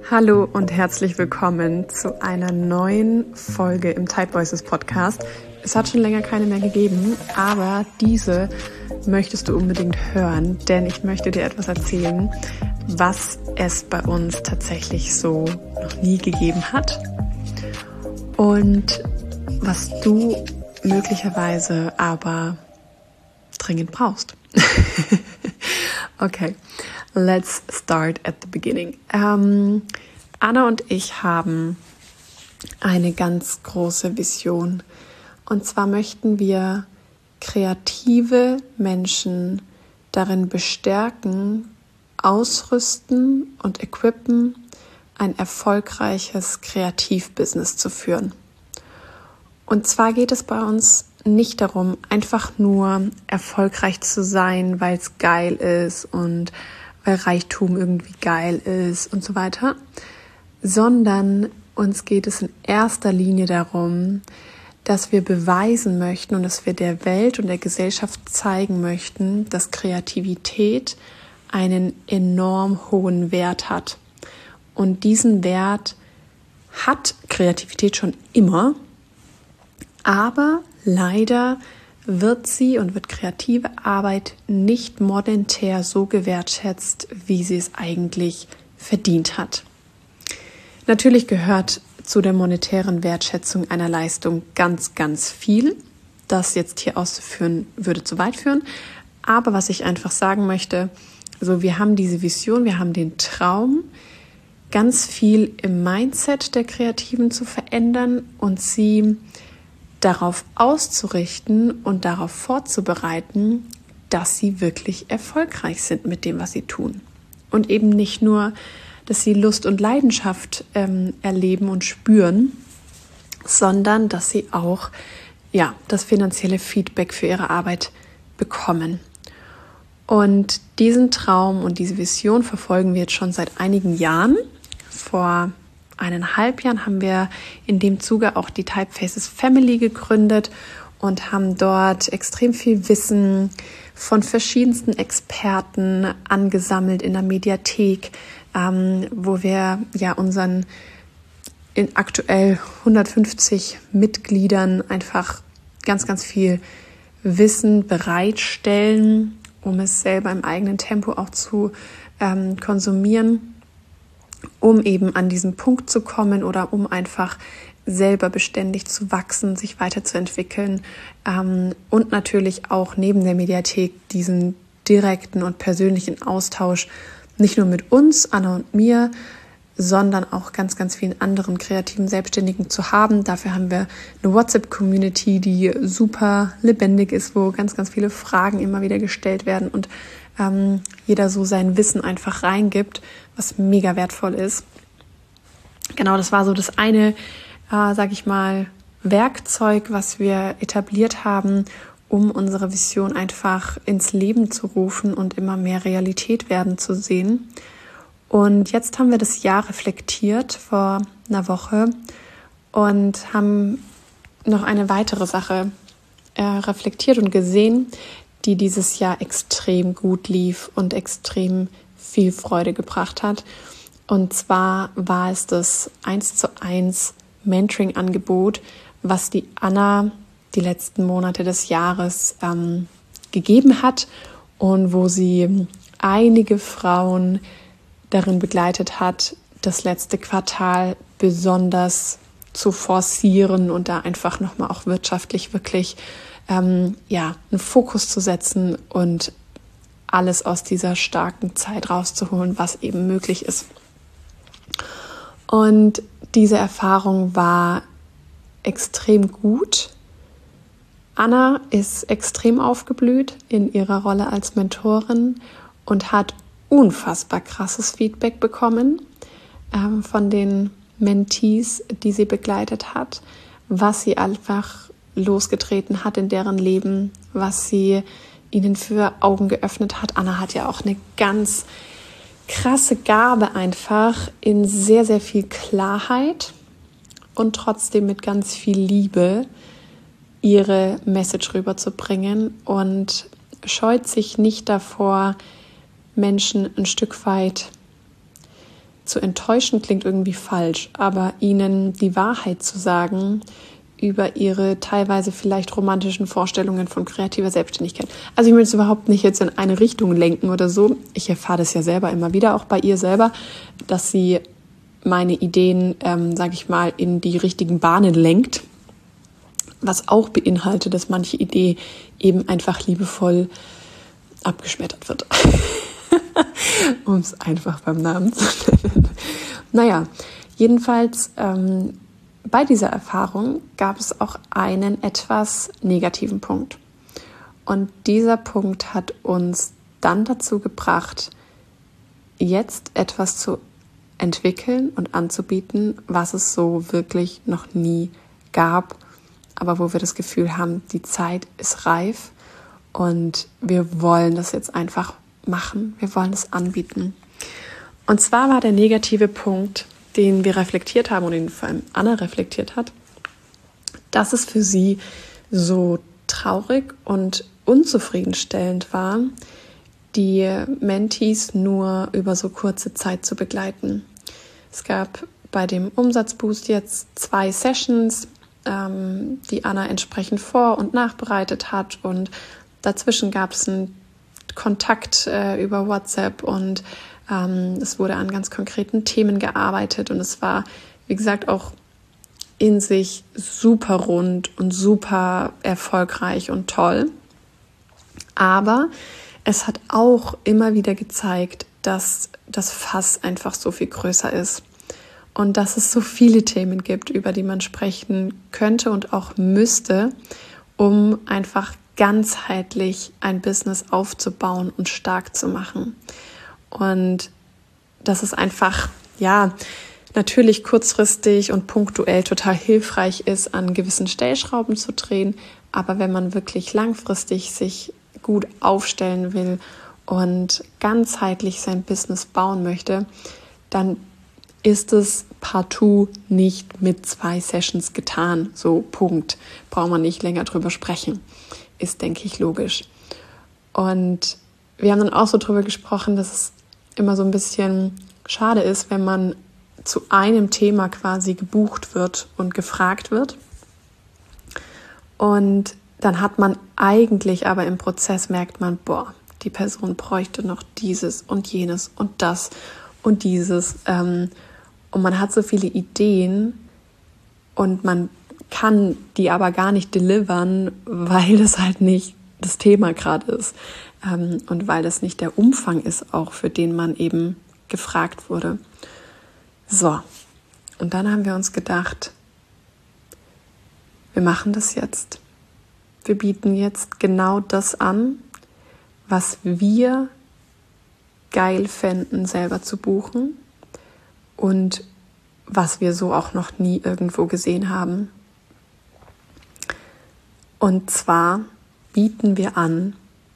Hallo und herzlich willkommen zu einer neuen Folge im Type Voices Podcast. Es hat schon länger keine mehr gegeben, aber diese möchtest du unbedingt hören, denn ich möchte dir etwas erzählen, was es bei uns tatsächlich so noch nie gegeben hat und was du möglicherweise aber dringend brauchst. Okay, let's start at the beginning. Anna und ich haben eine ganz große Vision. Und zwar möchten wir kreative Menschen darin bestärken, ausrüsten und equippen, ein erfolgreiches Kreativbusiness zu führen. Und zwar geht es bei uns nicht darum, einfach nur erfolgreich zu sein, weil es geil ist und weil Reichtum irgendwie geil ist und so weiter, sondern uns geht es in erster Linie darum, dass wir beweisen möchten und dass wir der Welt und der Gesellschaft zeigen möchten, dass Kreativität einen enorm hohen Wert hat. Und diesen Wert hat Kreativität schon immer, aber leider wird kreative Arbeit nicht monetär so gewertschätzt, wie sie es eigentlich verdient hat. Natürlich gehört zu der monetären Wertschätzung einer Leistung ganz, ganz viel. Das jetzt hier auszuführen, würde zu weit führen. Aber was ich einfach sagen möchte, also wir haben diese Vision, wir haben den Traum, ganz viel im Mindset der Kreativen zu verändern und sie darauf auszurichten und darauf vorzubereiten, dass sie wirklich erfolgreich sind mit dem, was sie tun. Und eben nicht nur, dass sie Lust und Leidenschaft erleben und spüren, sondern dass sie auch das finanzielle Feedback für ihre Arbeit bekommen. Und diesen Traum und diese Vision verfolgen wir jetzt schon seit einigen Jahren. Vor 1,5 Jahren haben wir in dem Zuge auch die Typefaces Family gegründet und haben dort extrem viel Wissen von verschiedensten Experten angesammelt in der Mediathek, wo wir unseren aktuell 150 Mitgliedern einfach ganz, ganz viel Wissen bereitstellen, um es selber im eigenen Tempo auch zu konsumieren, um eben an diesen Punkt zu kommen oder um einfach selber beständig zu wachsen, sich weiterzuentwickeln und natürlich auch neben der Mediathek diesen direkten und persönlichen Austausch nicht nur mit uns, Anna und mir, sondern auch ganz, ganz vielen anderen kreativen Selbstständigen zu haben. Dafür haben wir eine WhatsApp-Community, die super lebendig ist, wo ganz, ganz viele Fragen immer wieder gestellt werden und jeder so sein Wissen einfach reingibt, was mega wertvoll ist. Genau, das war so das eine, Werkzeug, was wir etabliert haben, um unsere Vision einfach ins Leben zu rufen und immer mehr Realität werden zu sehen. Und jetzt haben wir das Jahr reflektiert vor einer Woche und haben noch eine weitere Sache reflektiert und gesehen, die dieses Jahr extrem gut lief und extrem viel Freude gebracht hat. Und zwar war es das 1:1 Mentoring-Angebot, was die Anna die letzten Monate des Jahres gegeben hat und wo sie einige Frauen darin begleitet hat, das letzte Quartal besonders zu forcieren und da einfach nochmal auch wirtschaftlich wirklich einen Fokus zu setzen und alles aus dieser starken Zeit rauszuholen, was eben möglich ist. Und diese Erfahrung war extrem gut. Anna ist extrem aufgeblüht in ihrer Rolle als Mentorin und hat unfassbar krasses Feedback bekommen von den Mentees, die sie begleitet hat, was sie einfach losgetreten hat in deren Leben, was sie ihnen für Augen geöffnet hat. Anna hat ja auch eine ganz krasse Gabe einfach in sehr, sehr viel Klarheit und trotzdem mit ganz viel Liebe ihre Message rüberzubringen und scheut sich nicht davor, Menschen ein Stück weit zu enttäuschen klingt irgendwie falsch, aber ihnen die Wahrheit zu sagen über ihre teilweise vielleicht romantischen Vorstellungen von kreativer Selbstständigkeit. Also ich will es überhaupt nicht jetzt in eine Richtung lenken oder so. Ich erfahre das ja selber immer wieder, auch bei ihr selber, dass sie meine Ideen, sage ich mal, in die richtigen Bahnen lenkt, was auch beinhaltet, dass manche Idee eben einfach liebevoll abgeschmettert wird. Um es einfach beim Namen zu nennen. Naja, jedenfalls bei dieser Erfahrung gab es auch einen etwas negativen Punkt. Und dieser Punkt hat uns dann dazu gebracht, jetzt etwas zu entwickeln und anzubieten, was es so wirklich noch nie gab, aber wo wir das Gefühl haben, die Zeit ist reif und wir wollen das jetzt einfach machen, wir wollen es anbieten. Und zwar war der negative Punkt, den wir reflektiert haben und den vor allem Anna reflektiert hat, dass es für sie so traurig und unzufriedenstellend war, die Mentees nur über so kurze Zeit zu begleiten. Es gab bei dem Umsatzboost jetzt 2 Sessions, die Anna entsprechend vor- und nachbereitet hat, und dazwischen gab es einen Kontakt über WhatsApp und es wurde an ganz konkreten Themen gearbeitet und es war, wie gesagt, auch in sich super rund und super erfolgreich und toll. Aber es hat auch immer wieder gezeigt, dass das Fass einfach so viel größer ist und dass es so viele Themen gibt, über die man sprechen könnte und auch müsste, um einfach ganzheitlich ein Business aufzubauen und stark zu machen. Und dass es einfach, ja, natürlich kurzfristig und punktuell total hilfreich ist, an gewissen Stellschrauben zu drehen. Aber wenn man wirklich langfristig sich gut aufstellen will und ganzheitlich sein Business bauen möchte, dann ist es partout nicht mit 2 Sessions getan. So, Punkt. Braucht man nicht länger drüber sprechen. Ist, denke ich, logisch. Und wir haben dann auch so drüber gesprochen, dass es immer so ein bisschen schade ist, wenn man zu einem Thema quasi gebucht wird und gefragt wird. Und dann hat man eigentlich, aber im Prozess merkt man, boah, die Person bräuchte noch dieses und jenes und das und dieses. Und man hat so viele Ideen und man kann die aber gar nicht delivern, weil das halt nicht das Thema gerade ist. Und weil das nicht der Umfang ist, auch für den man eben gefragt wurde. So, und dann haben wir uns gedacht, wir machen das jetzt. Wir bieten jetzt genau das an, was wir geil fänden, selber zu buchen und was wir so auch noch nie irgendwo gesehen haben. Und zwar bieten wir an,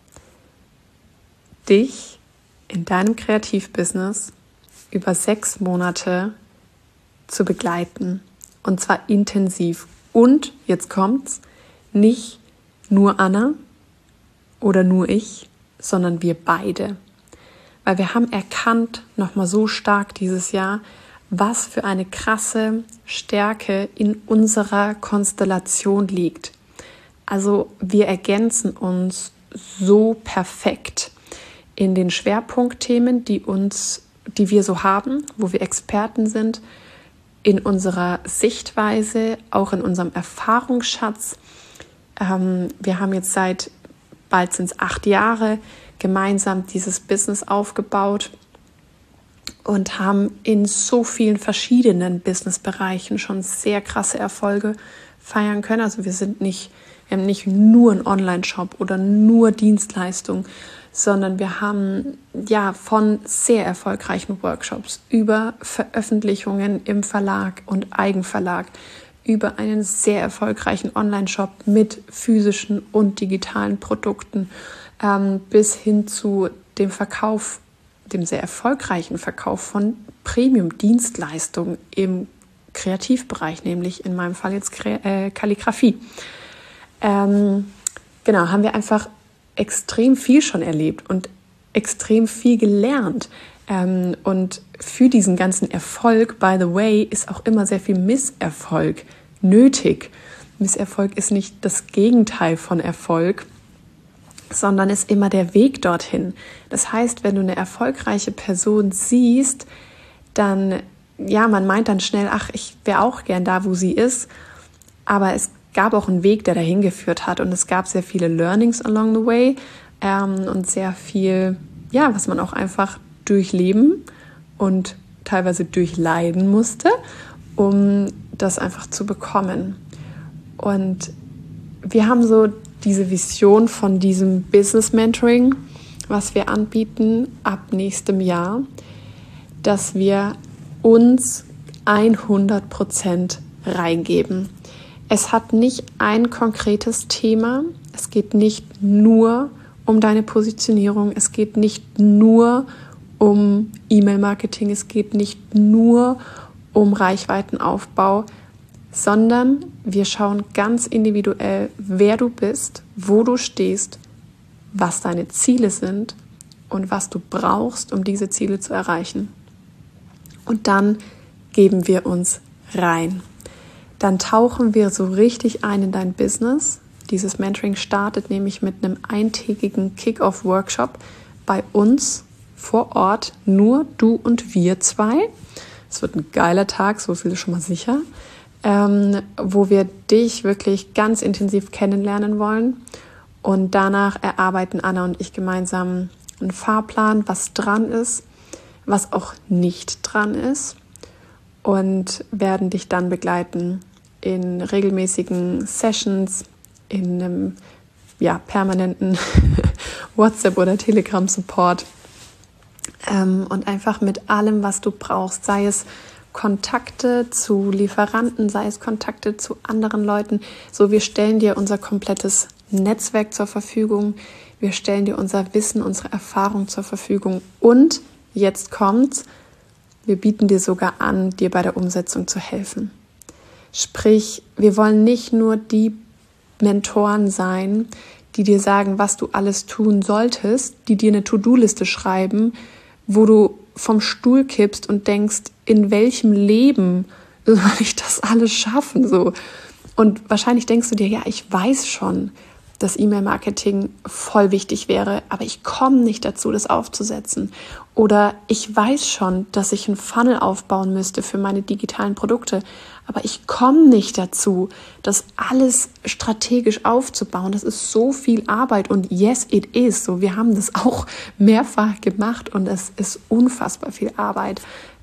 dich in deinem Kreativbusiness über 6 Monate zu begleiten. Und zwar intensiv. Und, jetzt kommt's, nicht nur Anna oder nur ich, sondern wir beide. Weil wir haben erkannt, nochmal so stark dieses Jahr, was für eine krasse Stärke in unserer Konstellation liegt. Also wir ergänzen uns so perfekt in den Schwerpunktthemen, die wir so haben, wo wir Experten sind, in unserer Sichtweise, auch in unserem Erfahrungsschatz. Wir haben jetzt bald sind es 8 Jahre, gemeinsam dieses Business aufgebaut und haben in so vielen verschiedenen Businessbereichen schon sehr krasse Erfolge feiern können. Also wir haben nicht nur einen Online-Shop oder nur Dienstleistungen, sondern wir haben ja von sehr erfolgreichen Workshops über Veröffentlichungen im Verlag und Eigenverlag, über einen sehr erfolgreichen Online-Shop mit physischen und digitalen Produkten bis hin zu dem Verkauf, dem sehr erfolgreichen Verkauf von Premium-Dienstleistungen im Kreativbereich, nämlich in meinem Fall jetzt Kalligrafie. Genau, haben wir einfach extrem viel schon erlebt und extrem viel gelernt. Und für diesen ganzen Erfolg, by the way, ist auch immer sehr viel Misserfolg nötig. Misserfolg ist nicht das Gegenteil von Erfolg, sondern ist immer der Weg dorthin. Das heißt, wenn du eine erfolgreiche Person siehst, dann, ja, man meint dann schnell, ach, ich wäre auch gern da, wo sie ist, aber es gab auch einen Weg, der dahin geführt hat und es gab sehr viele Learnings along the way und sehr viel, ja, was man auch einfach durchleben und teilweise durchleiden musste, um das einfach zu bekommen. Und wir haben so diese Vision von diesem Business Mentoring, was wir anbieten ab nächstem Jahr, dass wir uns 100% reingeben. Es hat nicht ein konkretes Thema, es geht nicht nur um deine Positionierung, es geht nicht nur um E-Mail-Marketing, es geht nicht nur um Reichweitenaufbau, sondern wir schauen ganz individuell, wer du bist, wo du stehst, was deine Ziele sind und was du brauchst, um diese Ziele zu erreichen. Und dann geben wir uns rein. Dann tauchen wir so richtig ein in dein Business. Dieses Mentoring startet nämlich mit einem eintägigen Kick-Off-Workshop bei uns vor Ort, nur du und wir zwei. Es wird ein geiler Tag, so viel ist schon mal sicher, wo wir dich wirklich ganz intensiv kennenlernen wollen. Und danach erarbeiten Anna und ich gemeinsam einen Fahrplan, was dran ist, was auch nicht dran ist, und werden dich dann begleiten in regelmäßigen Sessions, in einem permanenten WhatsApp- oder Telegram-Support und einfach mit allem, was du brauchst, sei es Kontakte zu Lieferanten, sei es Kontakte zu anderen Leuten. So, wir stellen dir unser komplettes Netzwerk zur Verfügung, wir stellen dir unser Wissen, unsere Erfahrung zur Verfügung und jetzt kommt's, wir bieten dir sogar an, dir bei der Umsetzung zu helfen. Sprich, wir wollen nicht nur die Mentoren sein, die dir sagen, was du alles tun solltest, die dir eine To-Do-Liste schreiben, wo du vom Stuhl kippst und denkst, in welchem Leben soll ich das alles schaffen? So. Und wahrscheinlich denkst du dir, ja, ich weiß schon, dass E-Mail-Marketing voll wichtig wäre, aber ich komme nicht dazu, das aufzusetzen. Oder ich weiß schon, dass ich einen Funnel aufbauen müsste für meine digitalen Produkte, aber ich komme nicht dazu, das alles strategisch aufzubauen. Das ist so viel Arbeit und yes, it is. So, wir haben das auch mehrfach gemacht und es ist unfassbar viel Arbeit.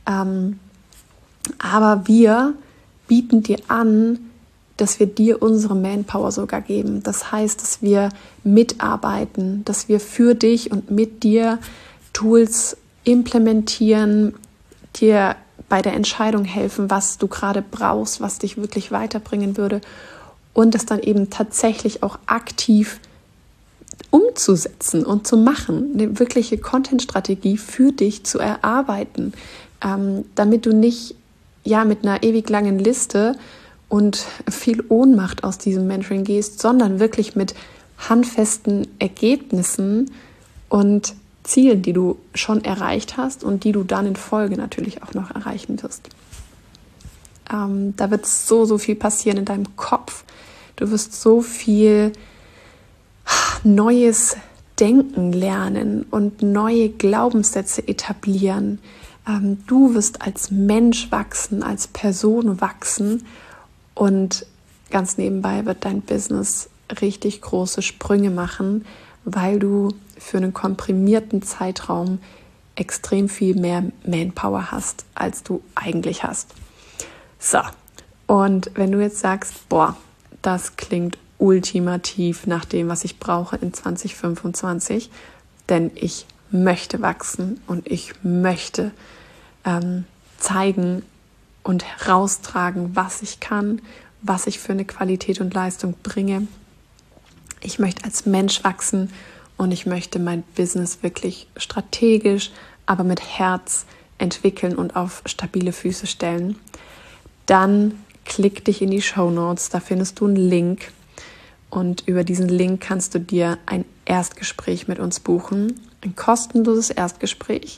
Aber wir bieten dir an, dass wir dir unsere Manpower sogar geben. Das heißt, dass wir mitarbeiten, dass wir für dich und mit dir Tools implementieren, dir bei der Entscheidung helfen, was du gerade brauchst, was dich wirklich weiterbringen würde und das dann eben tatsächlich auch aktiv umzusetzen und zu machen, eine wirkliche Content-Strategie für dich zu erarbeiten, damit du nicht mit einer ewig langen Liste und viel Ohnmacht aus diesem Mentoring gehst, sondern wirklich mit handfesten Ergebnissen und Zielen, die du schon erreicht hast und die du dann in Folge natürlich auch noch erreichen wirst. Da wird so viel passieren in deinem Kopf. Du wirst so viel neues Denken lernen und neue Glaubenssätze etablieren. Du wirst als Mensch wachsen, als Person wachsen und ganz nebenbei wird dein Business richtig große Sprünge machen, weil du für einen komprimierten Zeitraum extrem viel mehr Manpower hast, als du eigentlich hast. So, und wenn du jetzt sagst, das klingt ultimativ nach dem, was ich brauche in 2025, denn ich möchte wachsen und ich möchte zeigen und heraustragen, was ich kann, was ich für eine Qualität und Leistung bringe. Ich möchte als Mensch wachsen und ich möchte mein Business wirklich strategisch, aber mit Herz entwickeln und auf stabile Füße stellen. Dann klick dich in die Shownotes, da findest du einen Link und über diesen Link kannst du dir ein Erstgespräch mit uns buchen, ein kostenloses Erstgespräch,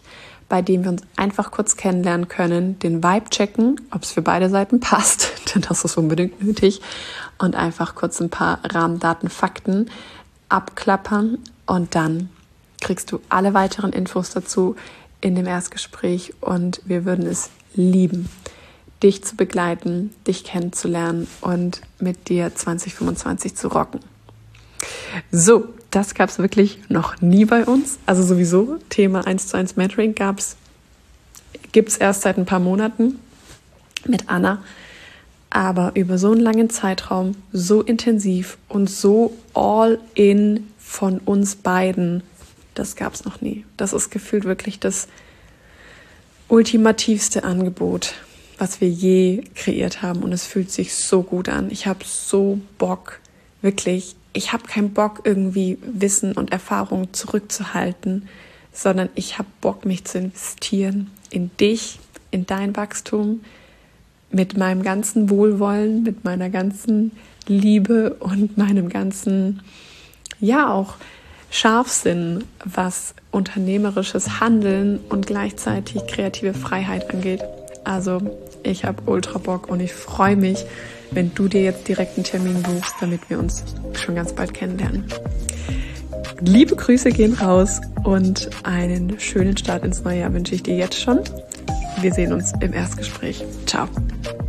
bei dem wir uns einfach kurz kennenlernen können, den Vibe checken, ob es für beide Seiten passt, denn das ist unbedingt nötig, und einfach kurz ein paar Rahmendaten, Fakten abklappern und dann kriegst du alle weiteren Infos dazu in dem Erstgespräch und wir würden es lieben, dich zu begleiten, dich kennenzulernen und mit dir 2025 zu rocken. So, das gab es wirklich noch nie bei uns. Also sowieso, Thema 1:1 Mentoring gibt es erst seit ein paar Monaten mit Anna. Aber über so einen langen Zeitraum, so intensiv und so all in von uns beiden, das gab es noch nie. Das ist gefühlt wirklich das ultimativste Angebot, was wir je kreiert haben. Und es fühlt sich so gut an. Ich habe so Bock, wirklich. Ich habe keinen Bock, irgendwie Wissen und Erfahrung zurückzuhalten, sondern ich habe Bock, mich zu investieren in dich, in dein Wachstum, mit meinem ganzen Wohlwollen, mit meiner ganzen Liebe und meinem ganzen, ja auch Scharfsinn, was unternehmerisches Handeln und gleichzeitig kreative Freiheit angeht. Also ich habe ultra Bock und ich freue mich, wenn du dir jetzt direkt einen Termin buchst, damit wir uns schon ganz bald kennenlernen. Liebe Grüße gehen raus und einen schönen Start ins neue Jahr wünsche ich dir jetzt schon. Wir sehen uns im Erstgespräch. Ciao.